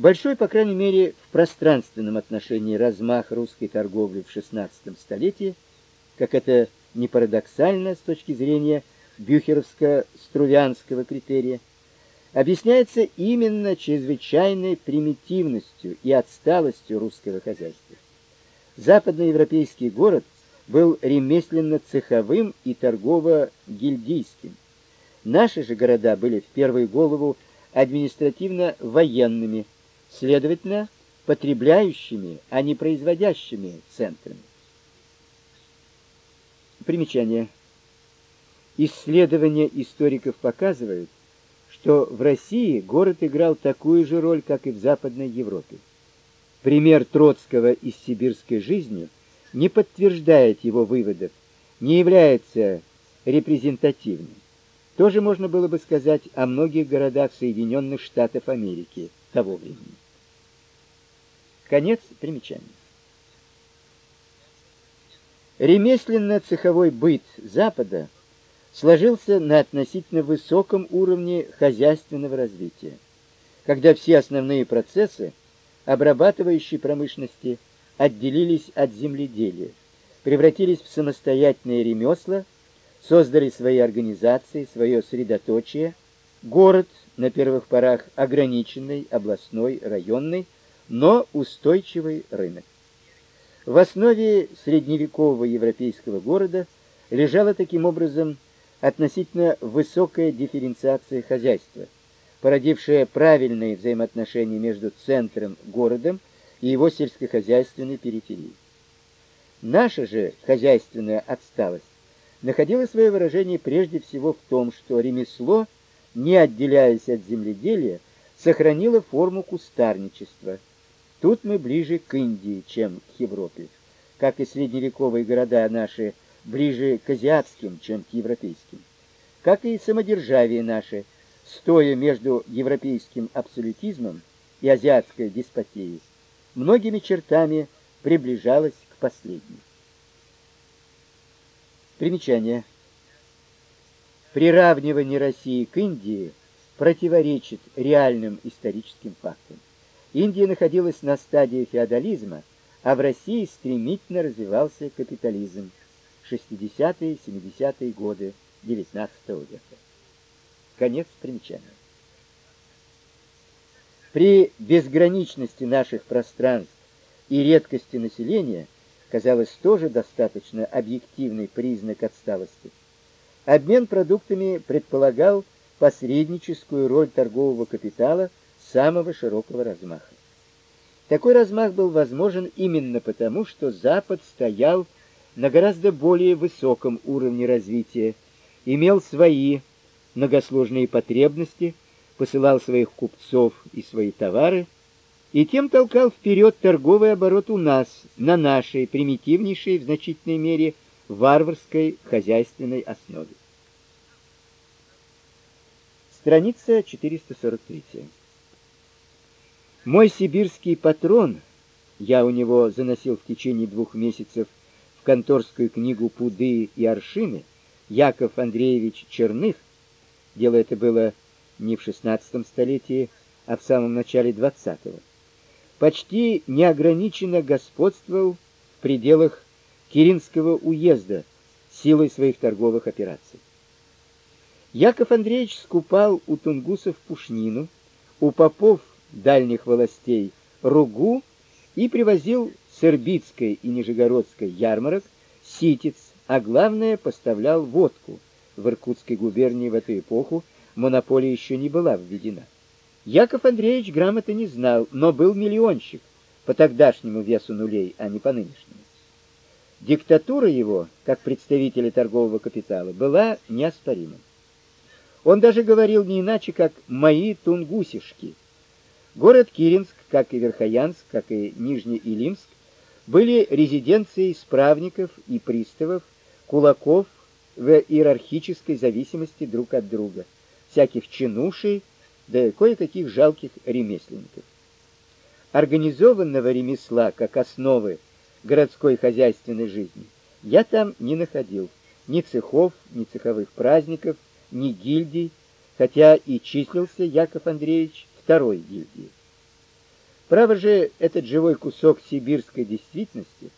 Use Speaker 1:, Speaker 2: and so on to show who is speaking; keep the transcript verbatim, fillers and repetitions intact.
Speaker 1: Большой, по крайней мере, в пространственном отношении размах русской торговли в шестнадцатом столетии, как это не парадоксально с точки зрения бюхеровско-струвянского критерия, объясняется именно чрезвычайной примитивностью и отсталостью русского хозяйства. Западноевропейский город был ремесленно-цеховым и торгово-гильдийским. Наши же города были в первую голову административно-военными, следовательно, потребляющими, а не производящими центрами. Примечание. Исследования историков показывают, что в России город играл такую же роль, как и в Западной Европе. Пример Троцкого из сибирской жизни не подтверждает его выводов, не является репрезентативным. Тоже можно было бы сказать о многих городах Соединенных Штатов Америки того времени. Конец примечания. Ремесленно-цеховой быт Запада сложился на относительно высоком уровне хозяйственного развития, когда все основные процессы обрабатывающей промышленности отделились от земледелия, превратились в самостоятельные ремесла, создали свои организации, свое средоточие, город на первых порах ограниченный, областной, районный, но устойчивый рынок. В основе средневекового европейского города лежала таким образом относительно высокая дифференциация хозяйства, породившая правильные взаимоотношения между центром, городом и его сельскохозяйственной периферией. Наша же хозяйственная отсталость находила свое выражение прежде всего в том, что ремесло, не отделяясь от земледелия, сохранило форму кустарничества. Тут мы ближе к Индии, чем к Европе, как и средневековые города наши ближе к азиатским, чем к европейским, как и самодержавие наше, стоя между европейским абсолютизмом и азиатской деспотией, многими чертами приближалось к последней. Примечание. Приравнивание России к Индии противоречит реальным историческим фактам. Индия находилась на стадии феодализма, а в России стремительно развивался капитализм. шестидесятые-семидесятые годы девятнадцатого века. Конец примечания. При безграничности наших пространств и редкости населения, казалось, тоже достаточно объективный признак отсталости. Обмен продуктами предполагал посредническую роль торгового капитала самого широкого размаха. Такой размах был возможен именно потому, что Запад стоял на гораздо более высоком уровне развития, имел свои многосложные потребности, посылал своих купцов и свои товары, и тем толкал вперед торговый оборот у нас, на нашей примитивнейшей в значительной мере варварской хозяйственной основе. Страница четыреста сорок три. Мой сибирский патрон, я у него заносил в течение двух месяцев в конторскую книгу пуды и аршины, Яков Андреевич Черных, дело это было не в шестнадцатом столетии, а в самом начале двадцатого, почти неограниченно господствовал в пределах Киринского уезда силой своих торговых операций. Яков Андреевич скупал у тунгусов пушнину, у попов дальних властей ругу и привозил с Ирбитской и Нижегородской ярмарок ситец, а главное, поставлял водку. В Иркутской губернии в эту эпоху монополия еще не была введена. Яков Андреевич грамоты не знал, но был миллионщик по тогдашнему весу нулей, а не по нынешнему. Диктатура его, как представителя торгового капитала, была неоспорима. Он даже говорил не иначе, как «мои тунгусишки». Город Киринск, как и Верхоянск, как и Нижнеилимск, были резиденцией справников и приставов, кулаков в иерархической зависимости друг от друга, всяких чинушей, да кое-каких жалких ремесленников. Организованного ремесла как основы городской хозяйственной жизни я там не находил, ни цехов, ни цеховых праздников, ни гильдий, хотя и числился Яков Андреевич второй гильдии. Право же, этот живой кусок сибирской действительности